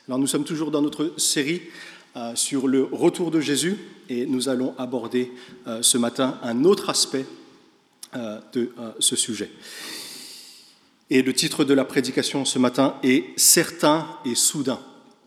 Alors nous sommes toujours dans notre série sur le retour de Jésus et nous allons aborder ce matin un autre aspect de ce sujet. Et le titre de la prédication ce matin est « Certain et soudain ». Prêt ?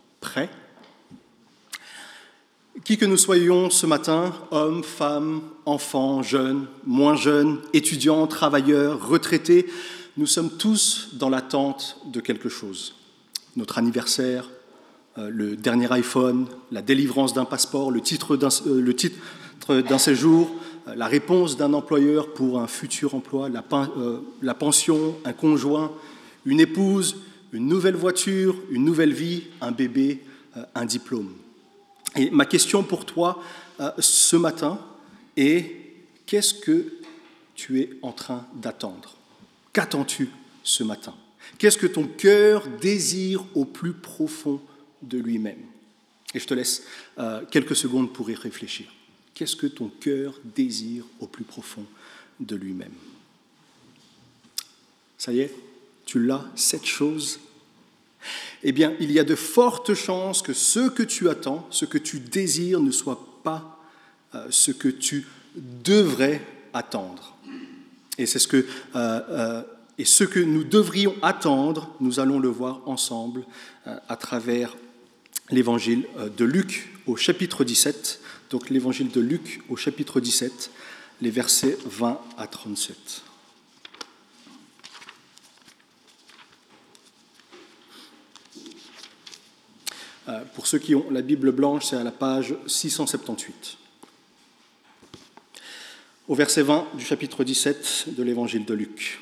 Qui que nous soyons ce matin, hommes, femmes, enfants, jeunes, moins jeunes, étudiants, travailleurs, retraités, nous sommes tous dans l'attente de quelque chose. Notre anniversaire, le dernier iPhone, la délivrance d'un passeport, le titre d'un séjour, la réponse d'un employeur pour un futur emploi, la pension, un conjoint, une épouse, une nouvelle voiture, une nouvelle vie, un bébé, un diplôme. Et ma question pour toi ce matin est « Qu'est-ce que tu es en train d'attendre ? Qu'attends-tu ce matin ? Qu'est-ce que ton cœur désire au plus profond de lui-même ?» Et je te laisse quelques secondes pour y réfléchir. Qu'est-ce que ton cœur désire au plus profond de lui-même ? Ça y est, tu l'as, cette chose ? Eh bien, il y a de fortes chances que ce que tu attends, ce que tu désires, ne soit pas ce que tu devrais attendre. Et c'est ce que nous devrions attendre, nous allons le voir ensemble à travers l'évangile de Luc au chapitre 17. Donc l'évangile de Luc au chapitre 17, les versets 20 à 37. Pour ceux qui ont la Bible blanche, c'est à la page 678. Au verset 20 du chapitre 17 de l'évangile de Luc.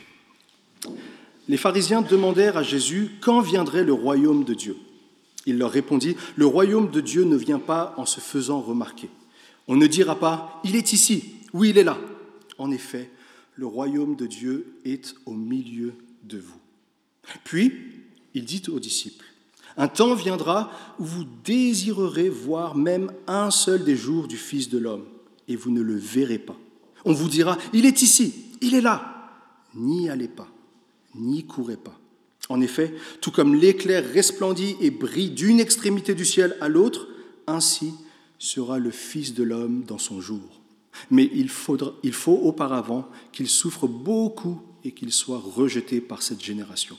Les pharisiens demandèrent à Jésus quand viendrait le royaume de Dieu. Il leur répondit, « Le royaume de Dieu ne vient pas en se faisant remarquer. On ne dira pas, il est ici, ou il est là. En effet, le royaume de Dieu est au milieu de vous. » Puis, il dit aux disciples, « Un temps viendra où vous désirerez voir même un seul des jours du Fils de l'homme, et vous ne le verrez pas. On vous dira, il est ici, il est là. N'y allez pas, n'y courez pas. En effet, tout comme l'éclair resplendit et brille d'une extrémité du ciel à l'autre, ainsi sera le Fils de l'homme dans son jour. Mais il faut auparavant qu'il souffre beaucoup et qu'il soit rejeté par cette génération.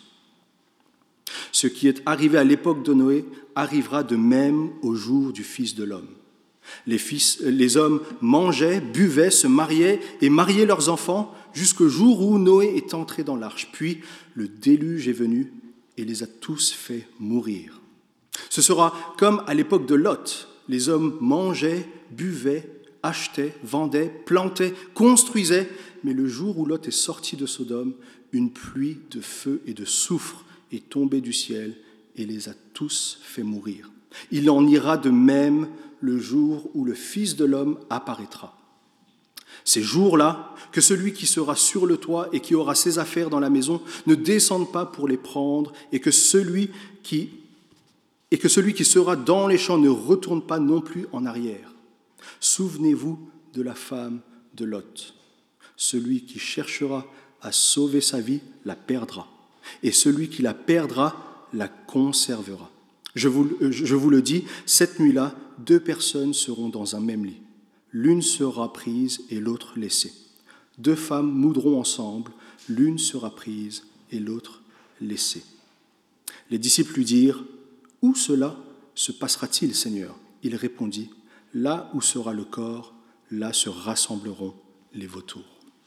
Ce qui est arrivé à l'époque de Noé arrivera de même au jour du Fils de l'homme. Les hommes mangeaient, buvaient, se mariaient et mariaient leurs enfants jusqu'au jour où Noé est entré dans l'arche. Puis le déluge est venu et les a tous fait mourir. Ce sera comme à l'époque de Lot. Les hommes mangeaient, buvaient, achetaient, vendaient, plantaient, construisaient. Mais le jour où Lot est sorti de Sodome, une pluie de feu et de soufre est tombée du ciel et les a tous fait mourir. Il en ira de même le jour où le Fils de l'homme apparaîtra. Ces jours-là, que celui qui sera sur le toit et qui aura ses affaires dans la maison ne descende pas pour les prendre, et que celui qui sera dans les champs ne retourne pas non plus en arrière. Souvenez-vous de la femme de Lot. Celui qui cherchera à sauver sa vie la perdra, et celui qui la perdra la conservera. Je vous le dis, cette nuit-là, 2 personnes seront dans un même lit. L'une sera prise et l'autre laissée. 2 femmes moudront ensemble, l'une sera prise et l'autre laissée. Les disciples lui dirent, « Où cela se passera-t-il, Seigneur ?» Il répondit, « Là où sera le corps, là se rassembleront les vautours. »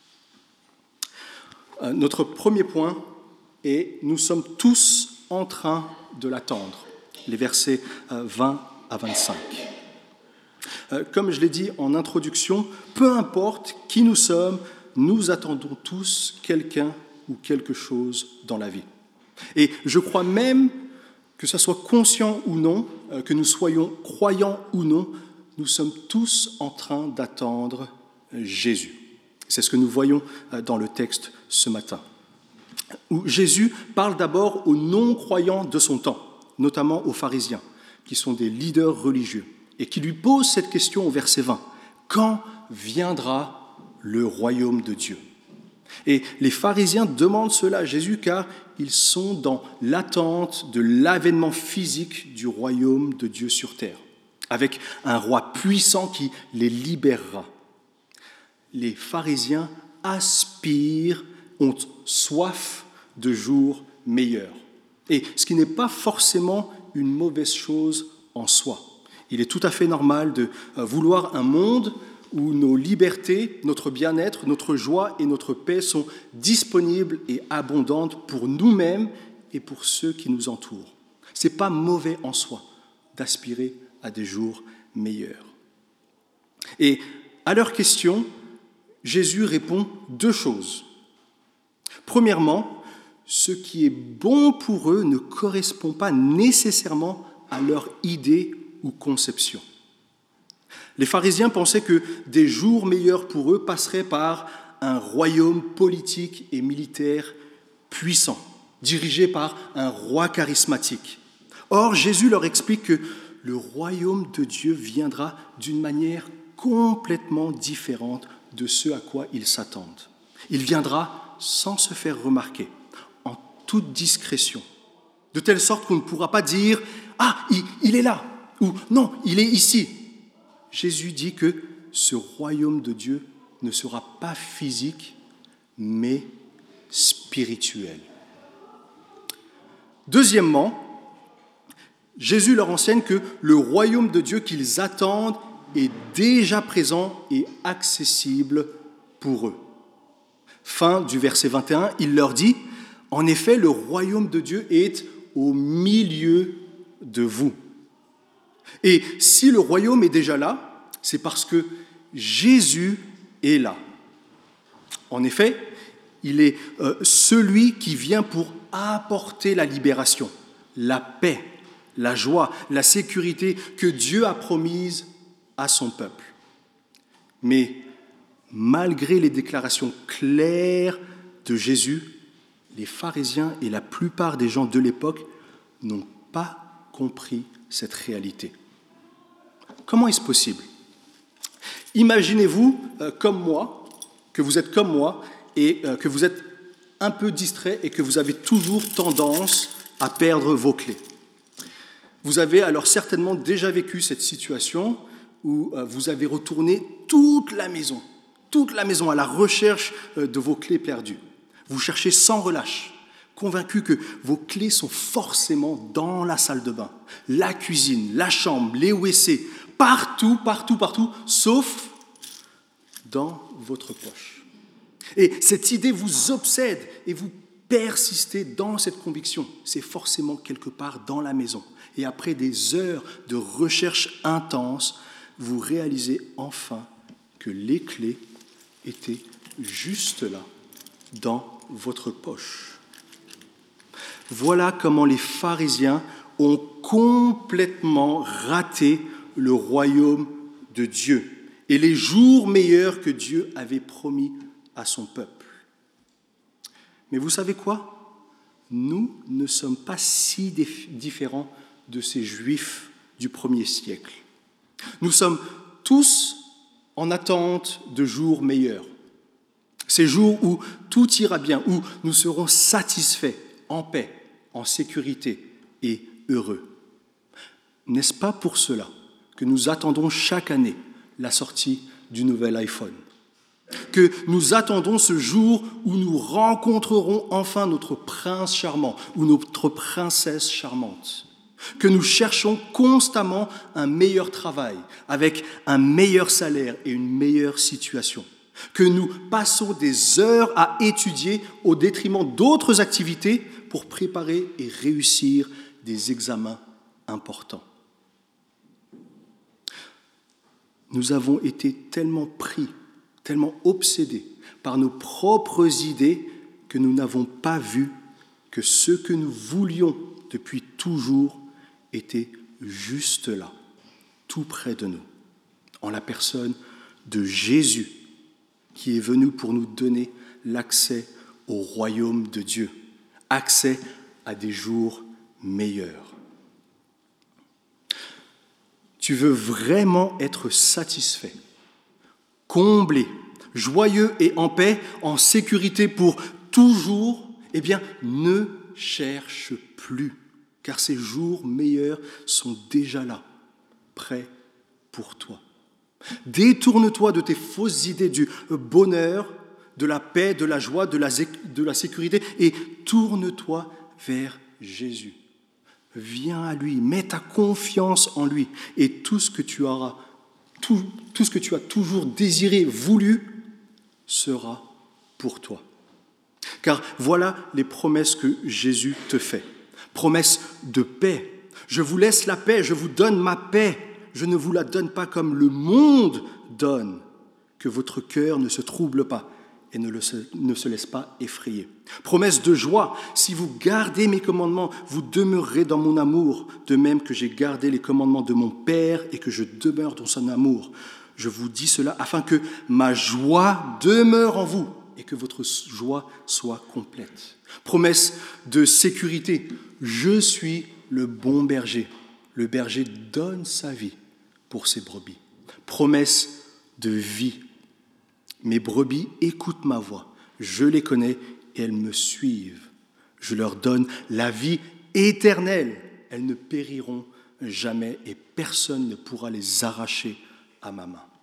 Notre premier point est « Nous sommes tous en train de l'attendre ». Les versets 20 à 25. Comme je l'ai dit en introduction, peu importe qui nous sommes, nous attendons tous quelqu'un ou quelque chose dans la vie. Et je crois même que ça soit conscient ou non, que nous soyons croyants ou non, nous sommes tous en train d'attendre Jésus. C'est ce que nous voyons dans le texte ce matin, où Jésus parle d'abord aux non-croyants de son temps, notamment aux pharisiens, qui sont des leaders religieux, et qui lui posent cette question au verset 20. « Quand viendra le royaume de Dieu ?» Et les pharisiens demandent cela à Jésus car ils sont dans l'attente de l'avènement physique du royaume de Dieu sur terre, avec un roi puissant qui les libérera. Les pharisiens aspirent, ont soif de jours meilleurs. Et ce qui n'est pas forcément une mauvaise chose en soi. Il est tout à fait normal de vouloir un monde où nos libertés, notre bien-être, notre joie et notre paix sont disponibles et abondantes pour nous-mêmes et pour ceux qui nous entourent. Ce n'est pas mauvais en soi d'aspirer à des jours meilleurs. Et à leur question, Jésus répond 2 choses. Premièrement, ce qui est bon pour eux ne correspond pas nécessairement à leur idée ou conception. Les pharisiens pensaient que des jours meilleurs pour eux passeraient par un royaume politique et militaire puissant, dirigé par un roi charismatique. Or, Jésus leur explique que le royaume de Dieu viendra d'une manière complètement différente de ce à quoi ils s'attendent. Il viendra sans se faire remarquer, en toute discrétion, de telle sorte qu'on ne pourra pas dire « Ah, il est là !» ou « Non, il est ici !» Jésus dit que ce royaume de Dieu ne sera pas physique, mais spirituel. Deuxièmement, Jésus leur enseigne que le royaume de Dieu qu'ils attendent est déjà présent et accessible pour eux. Fin du verset 21, il leur dit « En effet, le royaume de Dieu est au milieu de vous. » Et si le royaume est déjà là, c'est parce que Jésus est là. En effet, il est celui qui vient pour apporter la libération, la paix, la joie, la sécurité que Dieu a promise à son peuple. Mais malgré les déclarations claires de Jésus, les pharisiens et la plupart des gens de l'époque n'ont pas compris cette réalité. Comment est-ce possible ? Imaginez-vous comme moi, que vous êtes comme moi et que vous êtes un peu distrait et que vous avez toujours tendance à perdre vos clés. Vous avez alors certainement déjà vécu cette situation où vous avez retourné toute la maison à la recherche de vos clés perdues. Vous cherchez sans relâche, convaincu que vos clés sont forcément dans la salle de bain, la cuisine, la chambre, les WC, partout, sauf dans votre poche. Et cette idée vous obsède et vous persistez dans cette conviction. C'est forcément quelque part dans la maison. Et après des heures de recherche intense, vous réalisez enfin que les clés étaient juste là, dans votre poche. Voilà comment les pharisiens ont complètement raté le royaume de Dieu et les jours meilleurs que Dieu avait promis à son peuple. Mais vous savez quoi ? Nous ne sommes pas si différents de ces Juifs du 1er siècle. Nous sommes tous en attente de jours meilleurs. Ces jours où tout ira bien, où nous serons satisfaits, en paix, en sécurité et heureux. N'est-ce pas pour cela que nous attendons chaque année la sortie du nouvel iPhone ? Que nous attendons ce jour où nous rencontrerons enfin notre prince charmant ou notre princesse charmante ? Que nous cherchons constamment un meilleur travail, avec un meilleur salaire et une meilleure situation. Que nous passons des heures à étudier au détriment d'autres activités pour préparer et réussir des examens importants. Nous avons été tellement pris, tellement obsédés par nos propres idées que nous n'avons pas vu que ce que nous voulions depuis toujours était juste là, tout près de nous, en la personne de Jésus, qui est venu pour nous donner l'accès au royaume de Dieu, accès à des jours meilleurs. Tu veux vraiment être satisfait, comblé, joyeux et en paix, en sécurité pour toujours, eh bien, ne cherche plus, car ces jours meilleurs sont déjà là, prêts pour toi. Détourne-toi de tes fausses idées du bonheur, de la paix, de la joie, de la sécurité et tourne-toi vers Jésus. Viens à lui, mets ta confiance en lui et tout ce que tu as toujours désiré, voulu, sera pour toi. Car voilà les promesses que Jésus te fait. Promesses de paix. Je vous laisse la paix, je vous donne ma paix. Je ne vous la donne pas comme le monde donne. Que votre cœur ne se trouble pas et ne se laisse pas effrayer. Promesse de joie, si vous gardez mes commandements, vous demeurerez dans mon amour, de même que j'ai gardé les commandements de mon Père et que je demeure dans son amour. Je vous dis cela afin que ma joie demeure en vous et que votre joie soit complète. Promesse de sécurité, je suis le bon berger. Le berger donne sa vie pour ses brebis. Promesse de vie. Mes brebis écoutent ma voix, je les connais et elles me suivent. Je leur donne la vie éternelle, elles ne périront jamais et personne ne pourra les arracher à ma main.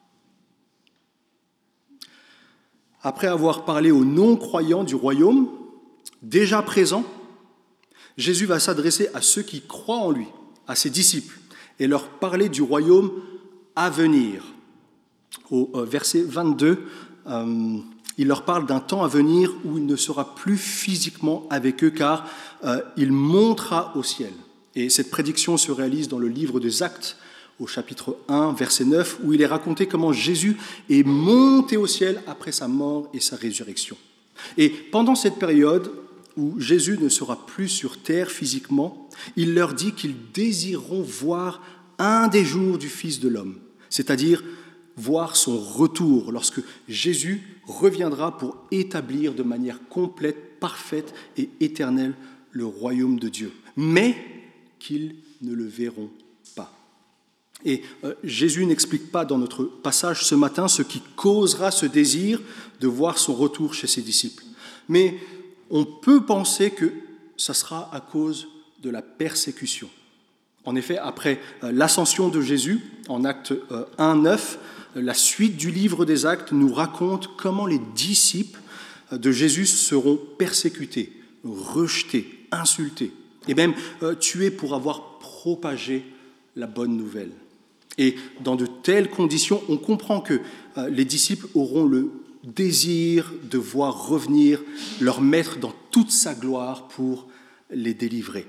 Après avoir parlé aux non-croyants du royaume, déjà présents, Jésus va s'adresser à ceux qui croient en lui, à ses disciples, et leur parler du royaume à venir. Au verset 22, il leur parle d'un temps à venir où il ne sera plus physiquement avec eux car il montera au ciel. Et cette prédiction se réalise dans le livre des Actes, au chapitre 1, verset 9, où il est raconté comment Jésus est monté au ciel après sa mort et sa résurrection. Et pendant cette période où Jésus ne sera plus sur terre physiquement, il leur dit qu'ils désireront voir un des jours du Fils de l'homme, c'est-à-dire voir son retour lorsque Jésus reviendra pour établir de manière complète, parfaite et éternelle le royaume de Dieu, mais qu'ils ne le verront pas. Et Jésus n'explique pas dans notre passage ce matin ce qui causera ce désir de voir son retour chez ses disciples. Mais on peut penser que ça sera à cause de la persécution. En effet, après l'ascension de Jésus, en Actes 1, 9, la suite du livre des Actes nous raconte comment les disciples de Jésus seront persécutés, rejetés, insultés, et même tués pour avoir propagé la bonne nouvelle. Et dans de telles conditions, on comprend que les disciples auront le désir de voir revenir leur maître dans toute sa gloire pour les délivrer.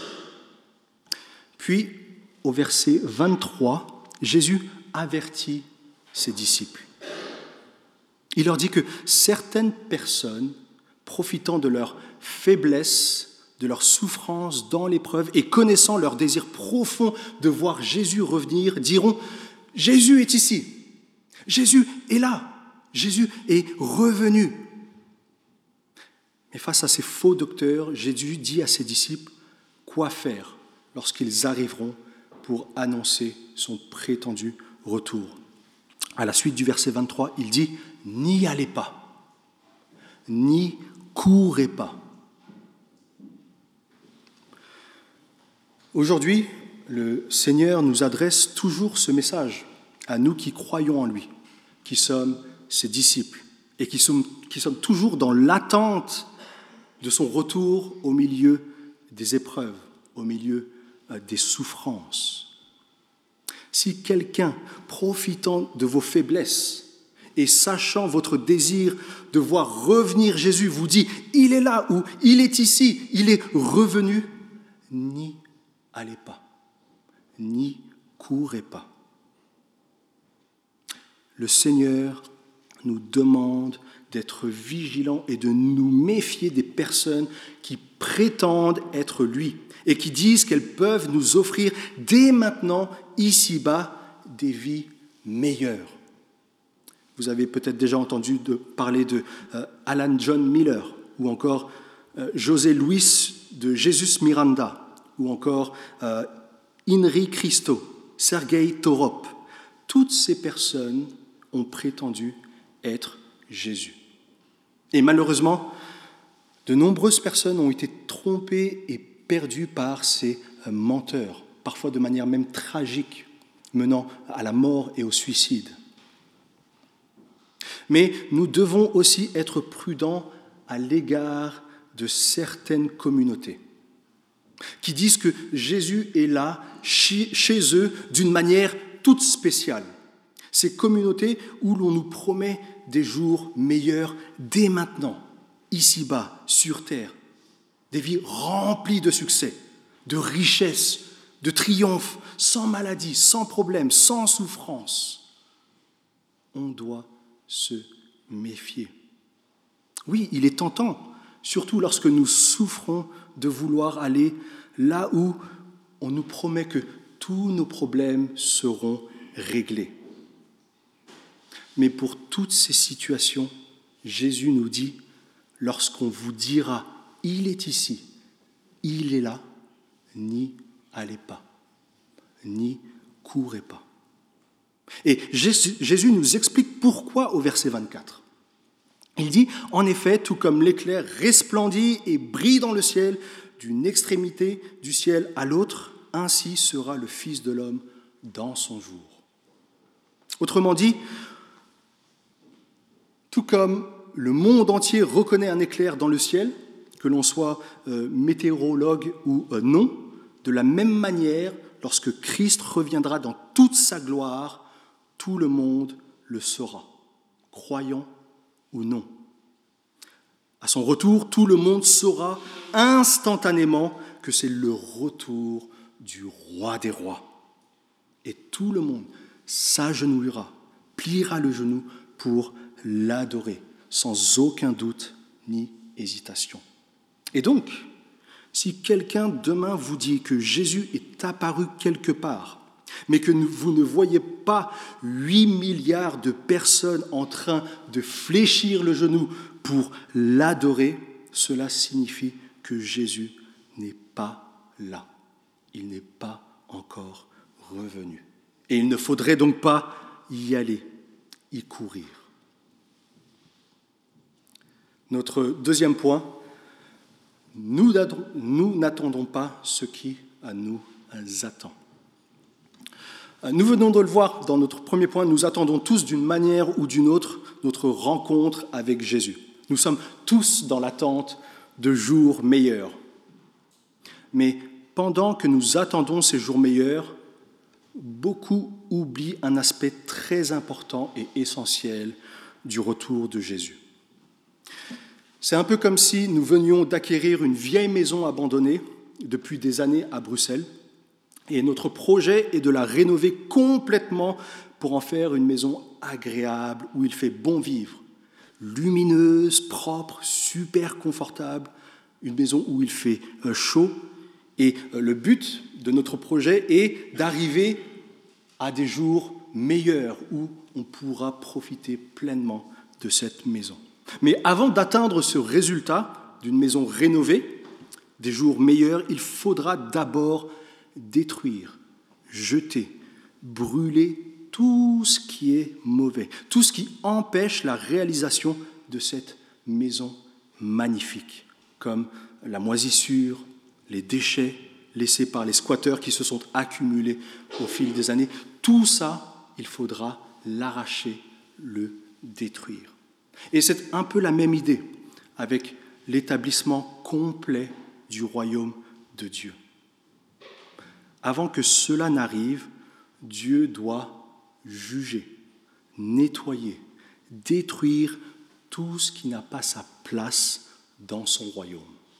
Puis, au verset 23, Jésus avertit ses disciples. Il leur dit que certaines personnes, profitant de leur faiblesse, de leur souffrance dans l'épreuve et connaissant leur désir profond de voir Jésus revenir, diront « Jésus est ici, Jésus est là, Jésus est revenu ». Mais face à ces faux docteurs, Jésus dit à ses disciples quoi faire lorsqu'ils arriveront pour annoncer son prétendu retour. À la suite du verset 23, il dit « N'y allez pas, n'y courez pas ». Aujourd'hui, le Seigneur nous adresse toujours ce message à nous qui croyons en lui, qui sommes ses disciples et qui sommes toujours dans l'attente de son retour au milieu des épreuves, au milieu des souffrances. Si quelqu'un, profitant de vos faiblesses et sachant votre désir de voir revenir Jésus, vous dit « Il est là » ou « Il est ici, il est revenu », n'y allez pas, n'y courez pas. Le Seigneur nous demande d'être vigilants et de nous méfier des personnes qui prétendent être lui et qui disent qu'elles peuvent nous offrir dès maintenant, ici-bas, des vies meilleures. Vous avez peut-être déjà entendu parler de Alan John Miller ou encore José Luis de Jesus Miranda ou encore Inri Christo, Sergei Torop. Toutes ces personnes ont prétendu être Jésus. Et malheureusement, de nombreuses personnes ont été trompées et perdues par ces menteurs, parfois de manière même tragique, menant à la mort et au suicide. Mais nous devons aussi être prudents à l'égard de certaines communautés qui disent que Jésus est là, chez eux, d'une manière toute spéciale. Ces communautés où l'on nous promet des jours meilleurs dès maintenant, ici-bas, sur terre, des vies remplies de succès, de richesse, de triomphe, sans maladie, sans problème, sans souffrance. On doit se méfier. Oui, il est tentant, surtout lorsque nous souffrons, de vouloir aller là où on nous promet que tous nos problèmes seront réglés. Mais pour toutes ces situations, Jésus nous dit, lorsqu'on vous dira « il est ici, il est là », n'y allez pas, n'y courez pas. Et Jésus nous explique pourquoi au verset 24. Il dit, en effet, tout comme l'éclair resplendit et brille dans le ciel, d'une extrémité du ciel à l'autre, ainsi sera le Fils de l'homme dans son jour. Autrement dit, tout comme le monde entier reconnaît un éclair dans le ciel, que l'on soit météorologue ou non, de la même manière, lorsque Christ reviendra dans toute sa gloire, tout le monde le saura, croyant ou non. À son retour, tout le monde saura instantanément que c'est le retour du roi des rois. Et tout le monde s'agenouillera, pliera le genou pour l'adorer, sans aucun doute ni hésitation. Et donc, si quelqu'un demain vous dit que Jésus est apparu quelque part, mais que vous ne voyez pas 8 milliards de personnes en train de fléchir le genou pour l'adorer, cela signifie que Jésus n'est pas là. Il n'est pas encore revenu. Et il ne faudrait donc pas y aller, y courir. Notre deuxième point, nous n'attendons pas ce qui nous attend. Nous venons de le voir dans notre premier point, nous attendons tous d'une manière ou d'une autre notre rencontre avec Jésus. Nous sommes tous dans l'attente de jours meilleurs. Mais pendant que nous attendons ces jours meilleurs, beaucoup oublient un aspect très important et essentiel du retour de Jésus. C'est un peu comme si nous venions d'acquérir une vieille maison abandonnée depuis des années à Bruxelles, et notre projet est de la rénover complètement pour en faire une maison agréable, où il fait bon vivre, lumineuse, propre, super confortable, une maison où il fait chaud. Et le but de notre projet est d'arriver à des jours meilleurs où on pourra profiter pleinement de cette maison. Mais avant d'atteindre ce résultat d'une maison rénovée, des jours meilleurs, il faudra d'abord détruire, jeter, brûler tout ce qui est mauvais, tout ce qui empêche la réalisation de cette maison magnifique, comme la moisissure, les déchets laissés par les squatteurs qui se sont accumulés au fil des années. Tout ça, il faudra l'arracher, le détruire. Et c'est un peu la même idée avec l'établissement complet du royaume de Dieu. Avant que cela n'arrive, Dieu doit juger, nettoyer, détruire tout ce qui n'a pas sa place dans son royaume.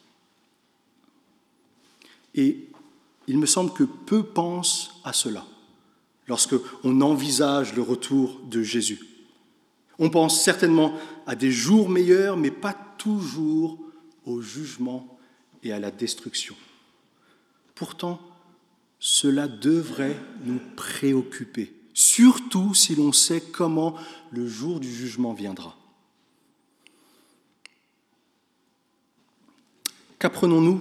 Et il me semble que peu pensent à cela lorsqu'on envisage le retour de Jésus. On pense certainement à des jours meilleurs, mais pas toujours au jugement et à la destruction. Pourtant, cela devrait nous préoccuper, surtout si l'on sait comment le jour du jugement viendra. Qu'apprenons-nous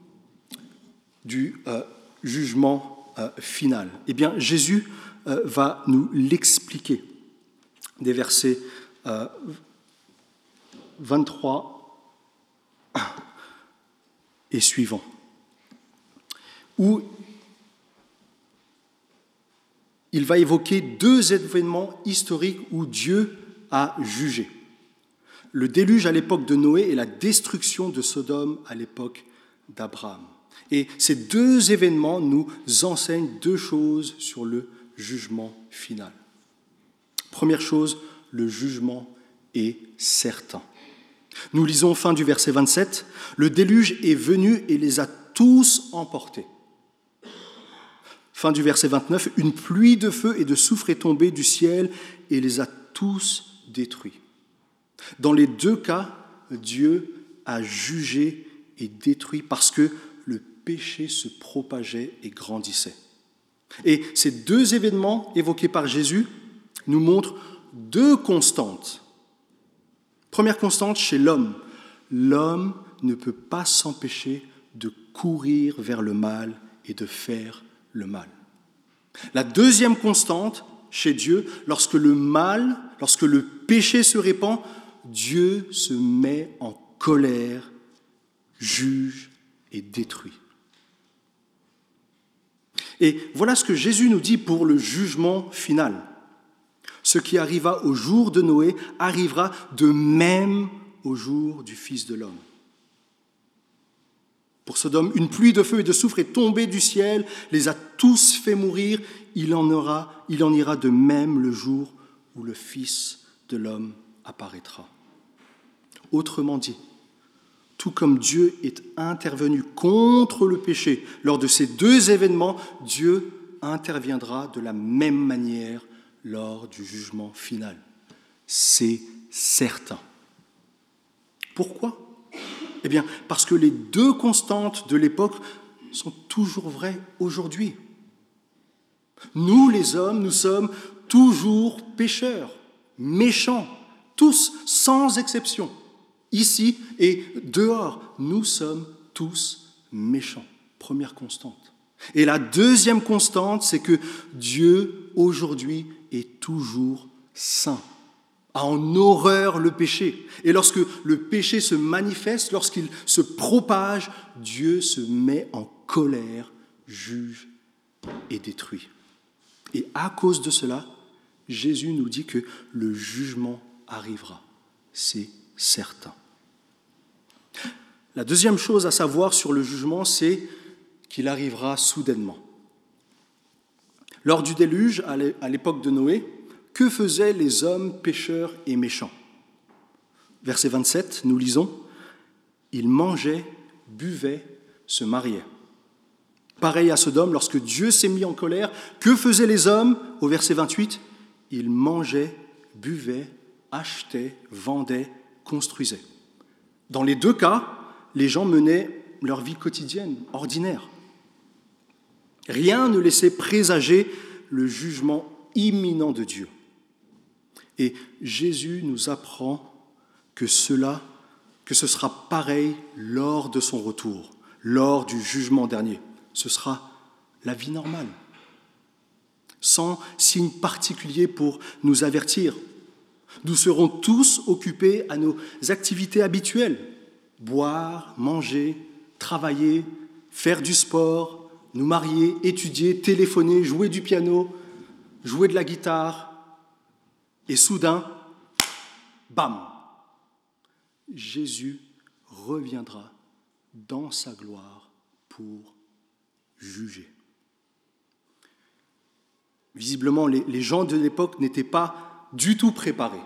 du jugement final ? Eh bien, Jésus va nous l'expliquer. Des versets 23 et suivant, où il va évoquer deux événements historiques où Dieu a jugé. Le déluge à l'époque de Noé et la destruction de Sodome à l'époque d'Abraham. Et ces deux événements nous enseignent deux choses sur le jugement final. Première chose, le jugement est certain. Nous lisons fin du verset 27, « Le déluge est venu et les a tous emportés. » Fin du verset 29, « Une pluie de feu et de soufre est tombée du ciel et les a tous détruits. » Dans les deux cas, Dieu a jugé et détruit parce que le péché se propageait et grandissait. Et ces deux événements évoqués par Jésus nous montrent deux constantes. Première constante chez l'homme. L'homme ne peut pas s'empêcher de courir vers le mal et de faire le mal. La deuxième constante chez Dieu, lorsque le péché se répand, Dieu se met en colère, juge et détruit. Et voilà ce que Jésus nous dit pour le jugement final. Ce qui arriva au jour de Noé arrivera de même au jour du Fils de l'homme. Pour Sodome, une pluie de feu et de soufre est tombée du ciel, les a tous fait mourir. Il en ira de même le jour où le Fils de l'homme apparaîtra. Autrement dit, tout comme Dieu est intervenu contre le péché lors de ces deux événements, Dieu interviendra de la même manière lors du jugement final. C'est certain. Pourquoi ? Eh bien, parce que les deux constantes de l'époque sont toujours vraies aujourd'hui. Nous, les hommes, nous sommes toujours pécheurs, méchants, tous, sans exception. Ici et dehors, nous sommes tous méchants. Première constante. Et la deuxième constante, c'est que Dieu, aujourd'hui, est toujours saint, a en horreur le péché. Et lorsque le péché se manifeste, lorsqu'il se propage, Dieu se met en colère, juge et détruit. Et à cause de cela, Jésus nous dit que le jugement arrivera. C'est certain. La deuxième chose à savoir sur le jugement, c'est qu'il arrivera soudainement. Lors du déluge, à l'époque de Noé, que faisaient les hommes pécheurs et méchants ? Verset 27, nous lisons « Ils mangeaient, buvaient, se mariaient ». Pareil à Sodome, lorsque Dieu s'est mis en colère, que faisaient les hommes ? Au verset 28, ils mangeaient, buvaient, achetaient, vendaient, construisaient. Dans les deux cas, les gens menaient leur vie quotidienne, ordinaire. Rien ne laissait présager le jugement imminent de Dieu. Et Jésus nous apprend que ce sera pareil lors de son retour, lors du jugement dernier. Ce sera la vie normale, sans signe particulier pour nous avertir. Nous serons tous occupés à nos activités habituelles, boire, manger, travailler, faire du sport, nous marier, étudier, téléphoner, jouer du piano, jouer de la guitare. Et soudain, bam, Jésus reviendra dans sa gloire pour juger. Visiblement, les gens de l'époque n'étaient pas du tout préparés.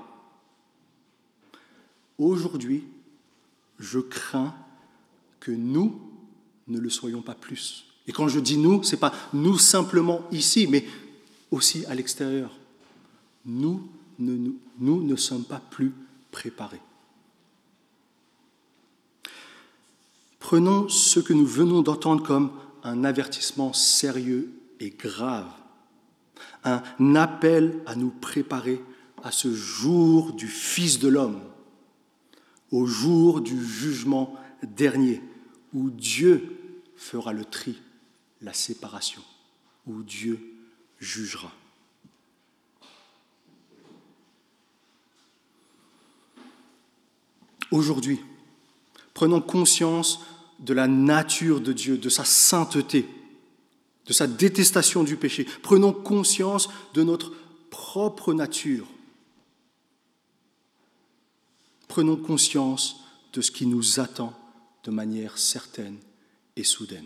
Aujourd'hui, je crains que nous ne le soyons pas plus. Et quand je dis nous, ce n'est pas nous simplement ici, mais aussi à l'extérieur. Nous ne sommes pas plus préparés. Prenons ce que nous venons d'entendre comme un avertissement sérieux et grave, un appel à nous préparer à ce jour du Fils de l'homme, au jour du jugement dernier, où Dieu fera le tri, la séparation, où Dieu jugera. Aujourd'hui, prenons conscience de la nature de Dieu, de sa sainteté, de sa détestation du péché. Prenons conscience de notre propre nature. Prenons conscience de ce qui nous attend de manière certaine et soudaine.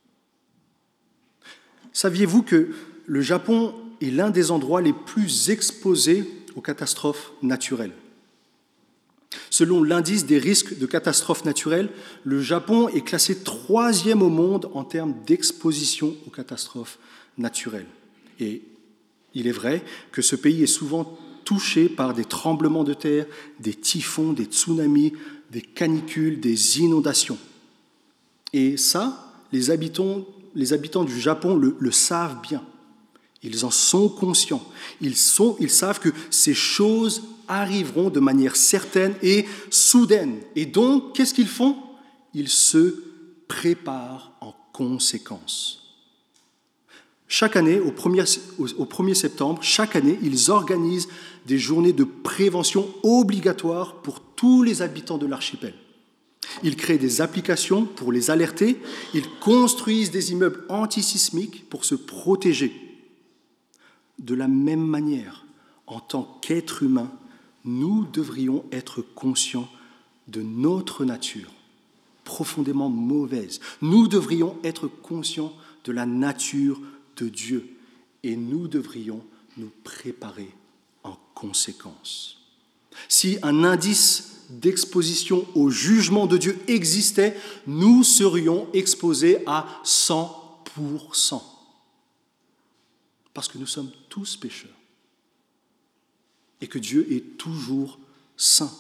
Saviez-vous que le Japon est l'un des endroits les plus exposés aux catastrophes naturelles ? Selon l'indice des risques de catastrophes naturelles, le Japon est classé 3e au monde en termes d'exposition aux catastrophes naturelles. Et il est vrai que ce pays est souvent touché par des tremblements de terre, des typhons, des tsunamis, des canicules, des inondations. Et ça, les habitants du Japon le savent bien. Ils en sont conscients. Ils savent que ces choses arriveront de manière certaine et soudaine. Et donc, qu'est-ce qu'ils font ? Ils se préparent en conséquence. Chaque année, au 1er septembre, chaque année, ils organisent des journées de prévention obligatoires pour tous les habitants de l'archipel. Ils créent des applications pour les alerter. Ils construisent des immeubles antisismiques pour se protéger. De la même manière, en tant qu'êtres humains, nous devrions être conscients de notre nature, profondément mauvaise. Nous devrions être conscients de la nature de Dieu et nous devrions nous préparer en conséquence. Si un indice d'exposition au jugement de Dieu existait, nous serions exposés à 100%. Parce que nous sommes tous pécheurs et que Dieu est toujours saint.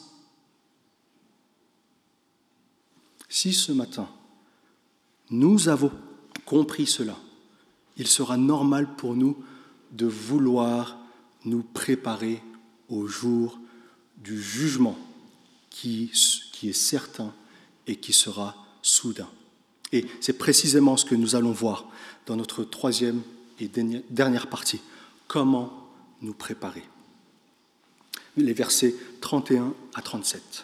Si ce matin, nous avons compris cela, il sera normal pour nous de vouloir nous préparer au jour du jugement qui est certain et qui sera soudain. Et c'est précisément ce que nous allons voir dans notre 3e et dernière partie. Comment nous préparer ? Les versets 31 à 37.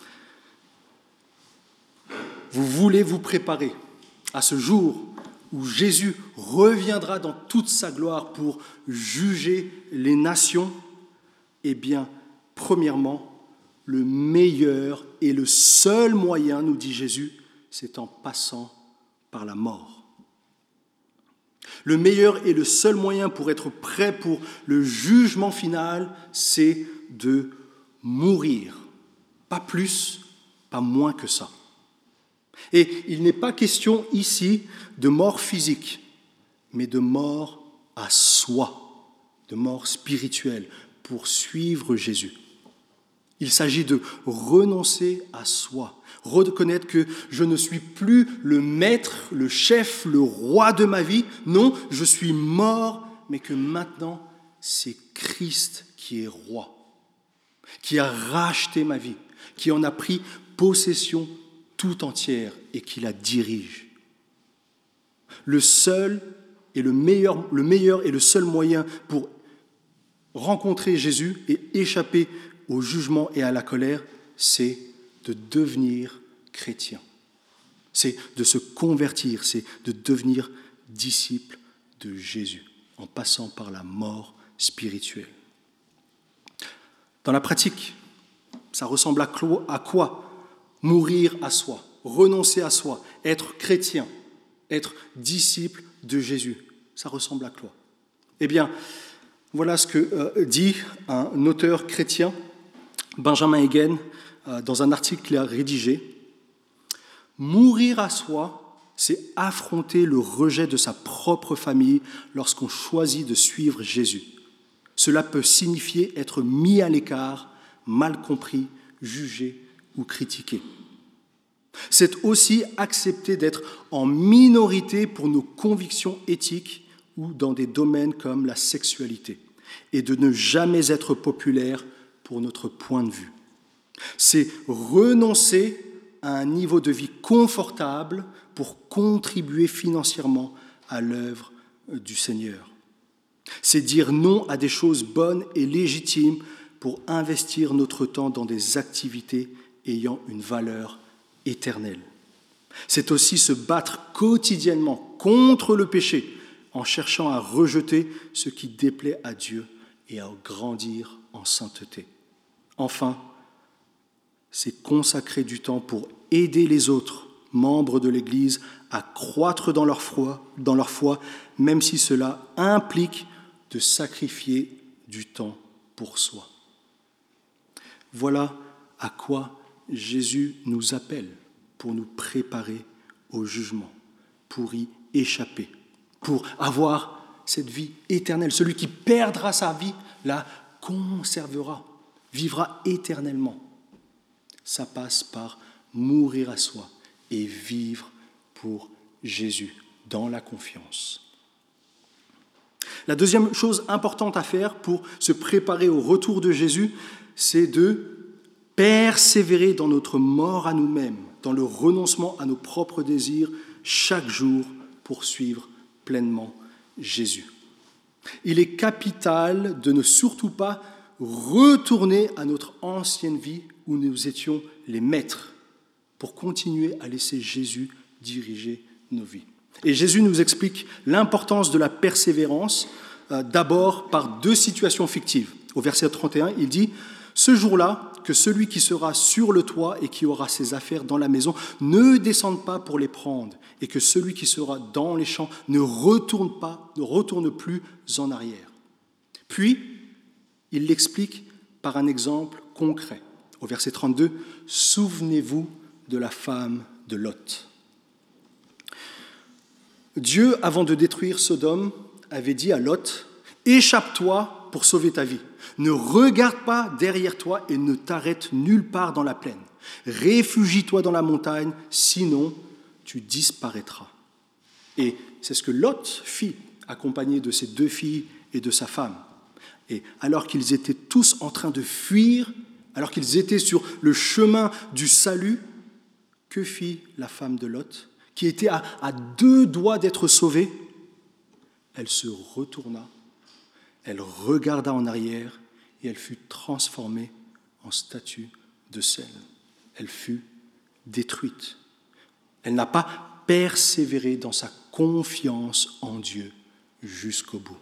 Vous voulez vous préparer à ce jour où Jésus reviendra dans toute sa gloire pour juger les nations ? Eh bien, premièrement, le meilleur et le seul moyen, nous dit Jésus, c'est en passant par la mort. Le meilleur et le seul moyen pour être prêt pour le jugement final, c'est de mourir. Pas plus, pas moins que ça. Et il n'est pas question ici de mort physique, mais de mort à soi, de mort spirituelle, pour suivre Jésus. Il s'agit de renoncer à soi, reconnaître que je ne suis plus le maître, le chef, le roi de ma vie. Non, je suis mort, mais que maintenant, c'est Christ qui est roi, qui a racheté ma vie, qui en a pris possession tout entière et qui la dirige. Le meilleur et le seul moyen pour rencontrer Jésus et échapper au jugement et à la colère, c'est de devenir chrétien. C'est de se convertir, c'est de devenir disciple de Jésus, en passant par la mort spirituelle. Dans la pratique, ça ressemble à quoi ? Mourir à soi, renoncer à soi, être chrétien, être disciple de Jésus. Ça ressemble à quoi ? Eh bien, voilà ce que dit un auteur chrétien, Benjamin Hagen, dans un article qu'il a rédigé. Mourir à soi, c'est affronter le rejet de sa propre famille lorsqu'on choisit de suivre Jésus. Cela peut signifier être mis à l'écart, mal compris, jugé ou critiqué. C'est aussi accepter d'être en minorité pour nos convictions éthiques ou dans des domaines comme la sexualité, et de ne jamais être populaire pour notre point de vue. C'est renoncer à un niveau de vie confortable pour contribuer financièrement à l'œuvre du Seigneur. C'est dire non à des choses bonnes et légitimes pour investir notre temps dans des activités ayant une valeur éternelle. C'est aussi se battre quotidiennement contre le péché en cherchant à rejeter ce qui déplaît à Dieu et à grandir en sainteté. Enfin, c'est consacrer du temps pour aider les autres membres de l'Église à croître dans leur foi, même si cela implique de sacrifier du temps pour soi. Voilà à quoi Jésus nous appelle pour nous préparer au jugement, pour y échapper, pour avoir cette vie éternelle. Celui qui perdra sa vie la conservera, vivra éternellement. Ça passe par mourir à soi et vivre pour Jésus dans la confiance. La deuxième chose importante à faire pour se préparer au retour de Jésus, c'est de persévérer dans notre mort à nous-mêmes, dans le renoncement à nos propres désirs, chaque jour pour suivre pleinement Jésus. Il est capital de ne surtout pas retourner à notre ancienne vie où nous étions les maîtres, pour continuer à laisser Jésus diriger nos vies. Et Jésus nous explique l'importance de la persévérance, d'abord par deux situations fictives. Au verset 31, il dit « Ce jour-là, que celui qui sera sur le toit et qui aura ses affaires dans la maison ne descende pas pour les prendre, et que celui qui sera dans les champs ne retourne plus en arrière. » Puis, il l'explique par un exemple concret. Au verset 32, « Souvenez-vous de la femme de Lot. » Dieu, avant de détruire Sodome, avait dit à Lot, « Échappe-toi pour sauver ta vie. Ne regarde pas derrière toi et ne t'arrête nulle part dans la plaine. Réfugie-toi dans la montagne, sinon tu disparaîtras. » Et c'est ce que Lot fit, accompagné de ses 2 filles et de sa femme. Et alors qu'ils étaient tous en train de fuir, alors qu'ils étaient sur le chemin du salut, que fit la femme de Lot, qui était à 2 doigts d'être sauvée? Elle se retourna, elle regarda en arrière et elle fut transformée en statue de sel. Elle fut détruite. Elle n'a pas persévéré dans sa confiance en Dieu jusqu'au bout.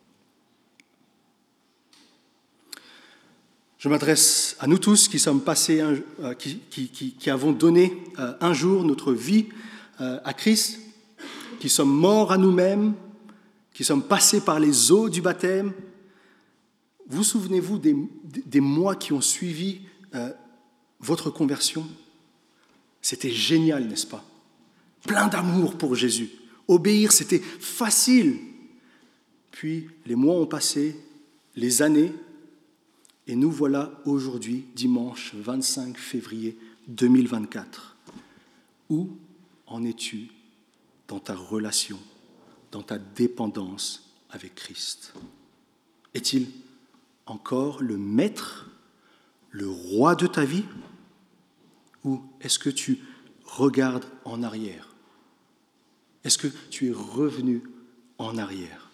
Je m'adresse à nous tous qui sommes passés, qui avons donné un jour notre vie à Christ, qui sommes morts à nous-mêmes, qui sommes passés par les eaux du baptême. Vous souvenez-vous des mois qui ont suivi votre conversion? C'était génial, n'est-ce pas? Plein d'amour pour Jésus. Obéir, c'était facile. Puis les mois ont passé, les années, et nous voilà aujourd'hui, dimanche 25 février 2024. Où en es-tu dans ta relation, dans ta dépendance avec Christ? Est-il encore le maître, le roi de ta vie? Ou est-ce que tu regardes en arrière? Est-ce que tu es revenu en arrière?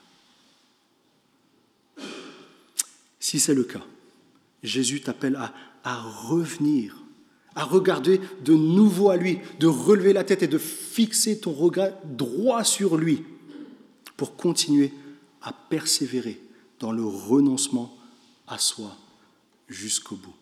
Si c'est le cas, Jésus t'appelle à revenir, à regarder de nouveau à lui, de relever la tête et de fixer ton regard droit sur lui pour continuer à persévérer dans le renoncement à soi jusqu'au bout.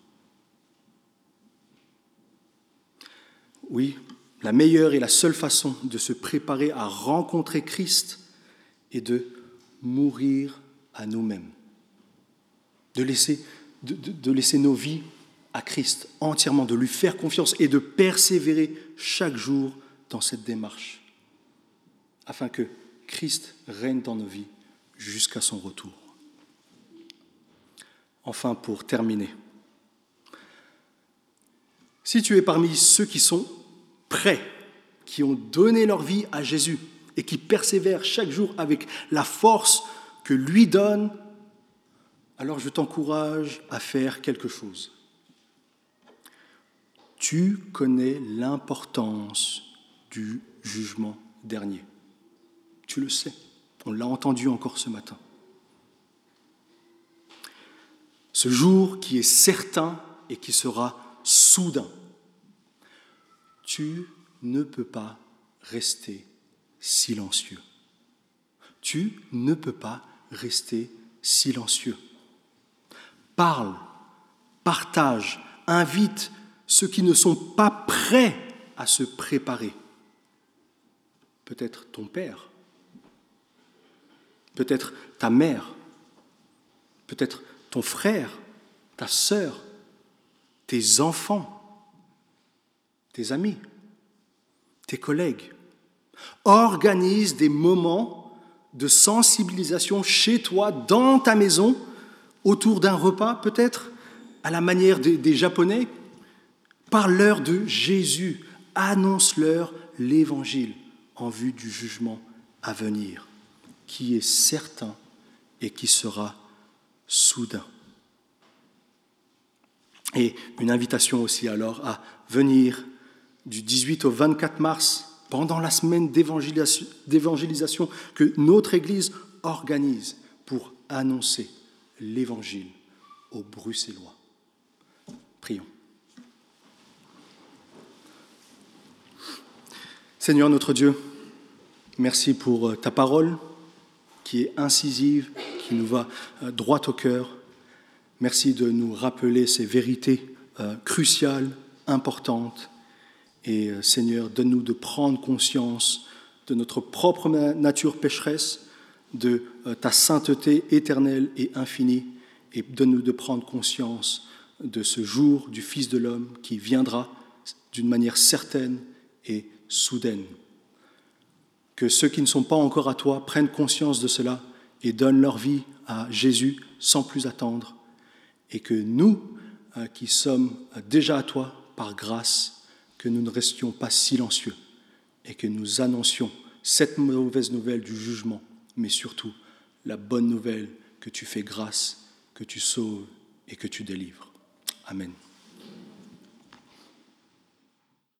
Oui, la meilleure et la seule façon de se préparer à rencontrer Christ est de mourir à nous-mêmes, de laisser nos vies à Christ entièrement, de lui faire confiance et de persévérer chaque jour dans cette démarche, afin que Christ règne dans nos vies jusqu'à son retour. Enfin, pour terminer, si tu es parmi ceux qui sont prêts, qui ont donné leur vie à Jésus et qui persévèrent chaque jour avec la force que lui donne, alors je t'encourage à faire quelque chose. Tu connais l'importance du jugement dernier. Tu le sais, on l'a entendu encore ce matin. Ce jour qui est certain et qui sera soudain, tu ne peux pas rester silencieux. Tu ne peux pas rester silencieux. Parle, partage, invite ceux qui ne sont pas prêts à se préparer. Peut-être ton père, peut-être ta mère, peut-être ton frère, ta sœur, tes enfants, tes amis, tes collègues. Organise des moments de sensibilisation chez toi, dans ta maison, autour d'un repas, peut-être, à la manière des Japonais. Parle-leur de Jésus, annonce-leur l'Évangile en vue du jugement à venir, qui est certain et qui sera soudain. Et une invitation aussi alors à venir du 18 au 24 mars, pendant la semaine d'évangélisation que notre Église organise pour annoncer l'Évangile aux Bruxellois. Prions. Seigneur notre Dieu, merci pour ta parole qui est incisive, qui nous va droit au cœur. Merci de nous rappeler ces vérités cruciales, importantes. Et Seigneur, donne-nous de prendre conscience de notre propre nature pécheresse, de ta sainteté éternelle et infinie, et donne-nous de prendre conscience de ce jour du Fils de l'homme qui viendra d'une manière certaine et soudaine. Que ceux qui ne sont pas encore à toi prennent conscience de cela et donnent leur vie à Jésus sans plus attendre. Et que nous, qui sommes déjà à toi par grâce, que nous ne restions pas silencieux et que nous annoncions cette mauvaise nouvelle du jugement, mais surtout la bonne nouvelle que tu fais grâce, que tu sauves et que tu délivres. Amen.